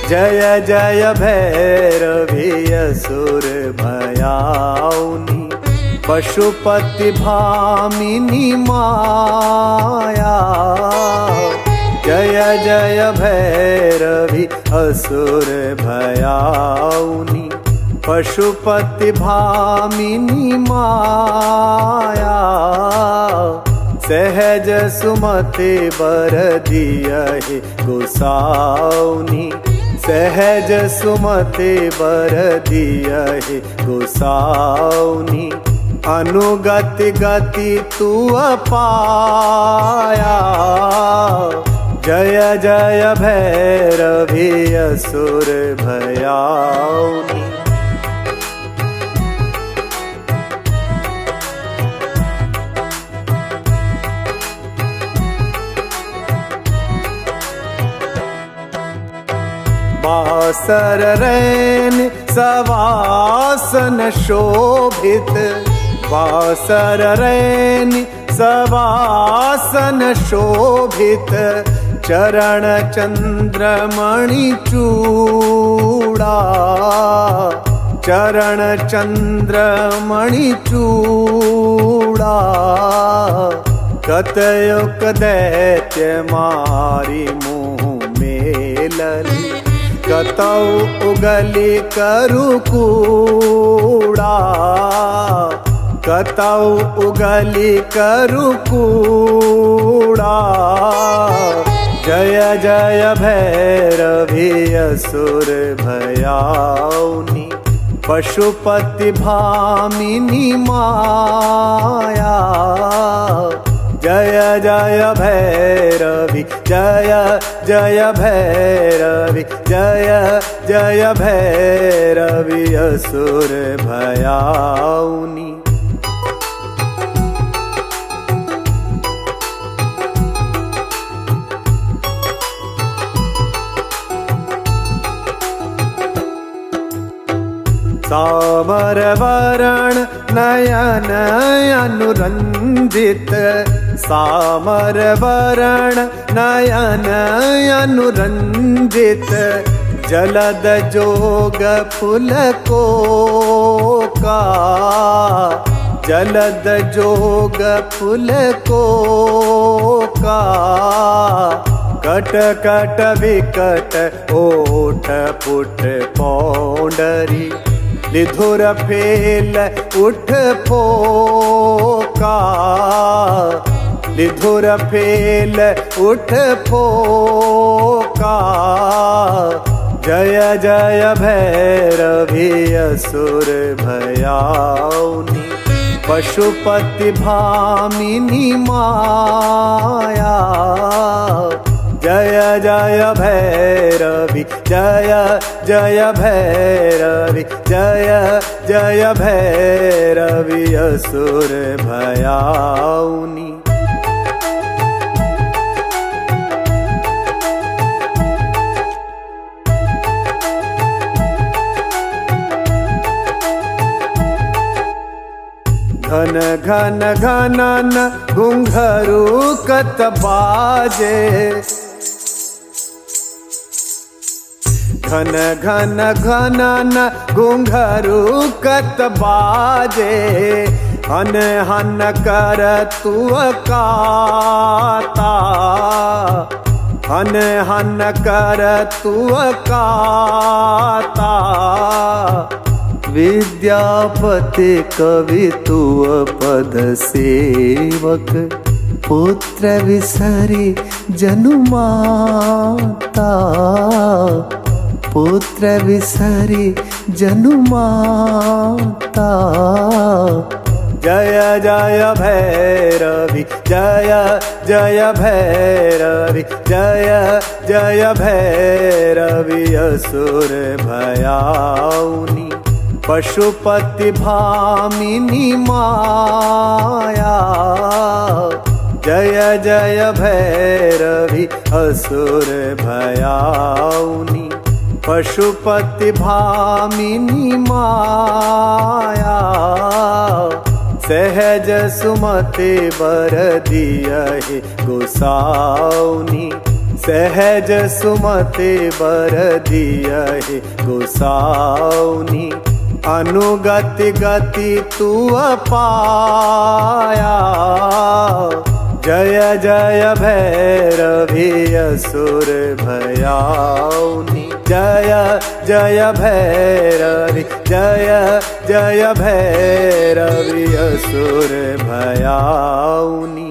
जय जय भैरवी असुर भयाउनी पशुपति भामिनी माया। जय जय भैरवी असुर भयाउनी पशुपति भामिनी माया। सहज सुमति बर दियहि गोसाउनी सहज सुमति बर दियहि गोसाउनी। अनुगति गति तू पाया। जय जय भैरवी असुर भयाउनी। बासर रैन सवासन शोभित बासर रैन सवासन शोभित। चरण चंद्रमणि चूड़ा चरण चंद्रमणि चूड़ा। कतयुक दैत्य मारी मुँह मेलली कतौ उगली करुकूड़ा। कतौ उगली करुकूड़ा। जय जय भैरवी असुर भयाउनी पशुपति भामिनी माया। जय जय भैरवी जय जय भैरवी जय जय भैरवी असुर भयाउनी। सामर वरण नयन अनुरंजित सामर वरण नयन अनुरंजित। जलद जोग फुल को का जलद जोग फुल को का। कट कट विकट ओठ पुट पौंडरी। लिधुर फेल उठ फोका लिधुर फेल उठ फोका। जय जय भैरवी असुर भयाउनी पशुपति भामिनी माया। जय जय भैरवी जय जय भैरवी जय जय भैरवी असुर भयाउनी। घन घन घनन घुंघरू कत बाजे। घन घन घनन घुंघरू कत बाजे। हन हन कर तू काता हन हन कर तू काता। विद्यापति कवि तू पद सेवक। पुत्र विसरी जनुमाता पुत्र विसरी जनुमाता। जय जय भैरवी जय जय भैरवी जय जय भैरवी असुर भयाउनी पशुपति भामिनी माया। जय जय भैरवी असुर भयाउनी पशुपति भामिनी माया। सहज सुमति बर दियहि गोसाउनी सहज सुमति बर दियहि गोसाउनि अनुगति गति तू पाया। जय जय भैरवी असुर भयाउनि जय जय भैरवी जय जय भैरवी असुर भयाउनि।